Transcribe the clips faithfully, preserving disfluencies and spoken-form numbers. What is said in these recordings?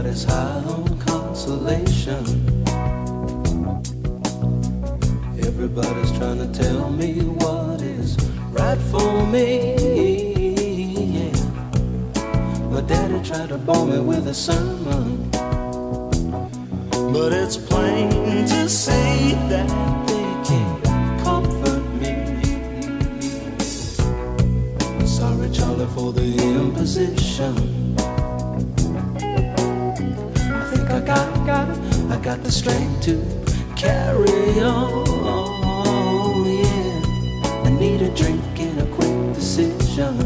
Everybody's high on consolation. Everybody's trying to tell me what is right for me. Yeah. My daddy tried to bore me with a sermon, but it's plain to see that they can't comfort me. Sorry, Charlie, for the imposition. I think I got, got, I got the strength to carry on. Yeah, I need a drink and a quick decision.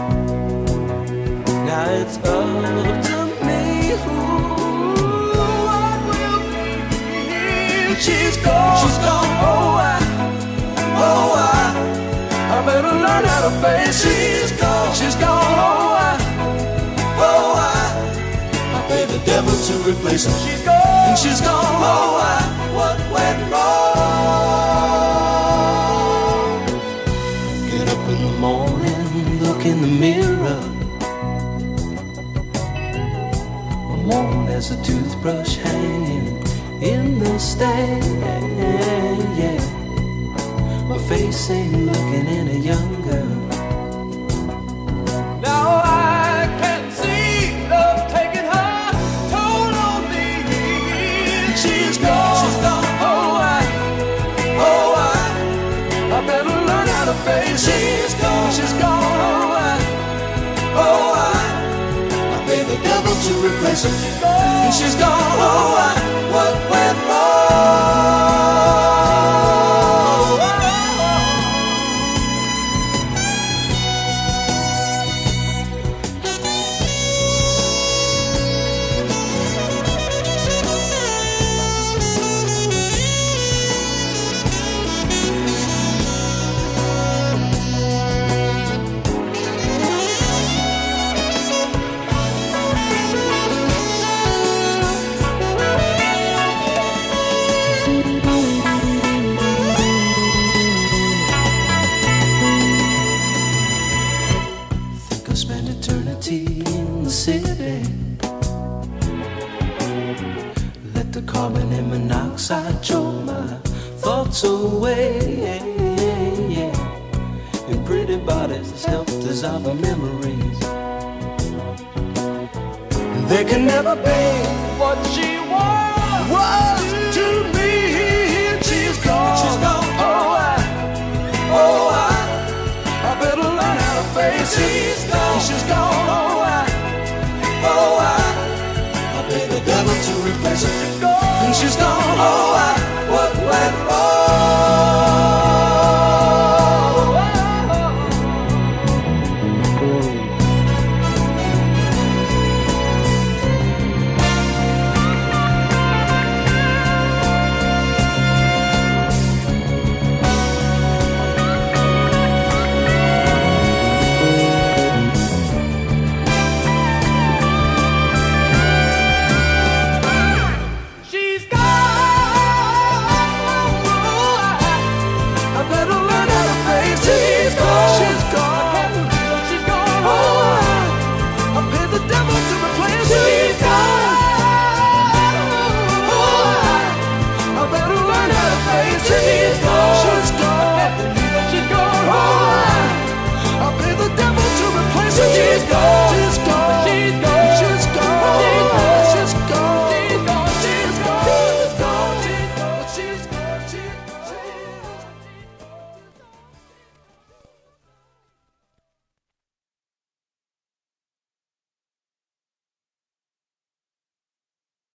Now it's up to me who I will be. She's gone, she's gone. Oh, I, oh, I, I better learn how to face. She's gone, she's gone. Oh, I, oh, I, I pay the devil to replace her. She's gone, and she's gone. Oh, I, what went wrong? Get up in the morning, look in the mirror. Worn as a toothbrush hanging in the stand, yeah. My face ain't looking any younger. Now I can see love taking her toll on me. She's gone, she's gone. Oh, I, oh, I, I better learn how to face. She's gone, she's gone. Oh, I, oh, I. The devil to replace her. She's gone, she's gone. Oh, I, what went wrong? In the city, let the carbon and monoxide choke my thoughts away. In pretty bodies as helpless are the memories. They can never be what she was, was to me. She's gone, she's gone. Oh, I, oh, I, I better learn how to face it. She's gone, she's gone.